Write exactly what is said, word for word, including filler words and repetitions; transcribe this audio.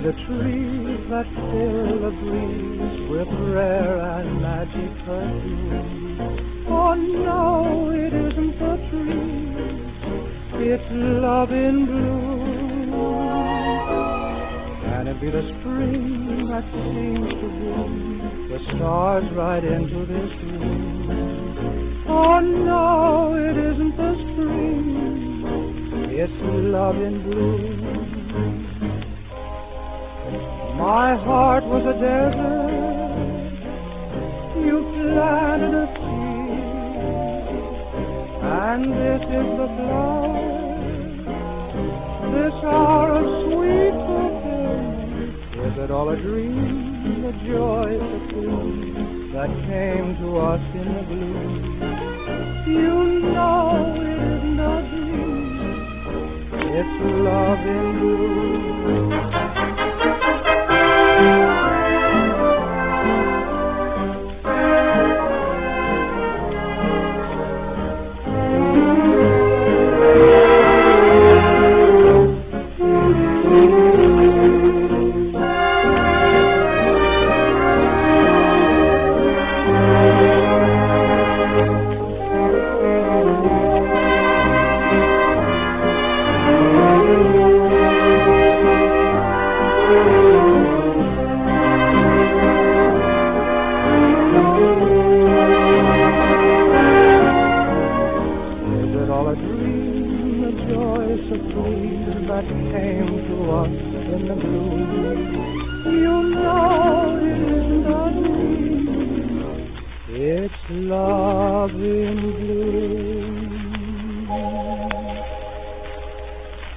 the trees that fill the breeze with rare and magic perfume. Oh no, it isn't the trees, it's love in bloom. Can it be the spring that seems to bring the stars right into this room? Oh no, it isn't the spring, it's love in bloom. My heart was a desert, you planted a seed, and this is the flower, this hour of sweet fulfillment. Is it all a dream, the joy supreme that came to us in the gloom? You know it isn't a dream, it's love in bloom. That came to us in the gloom. You know it isn't a dream, it's love in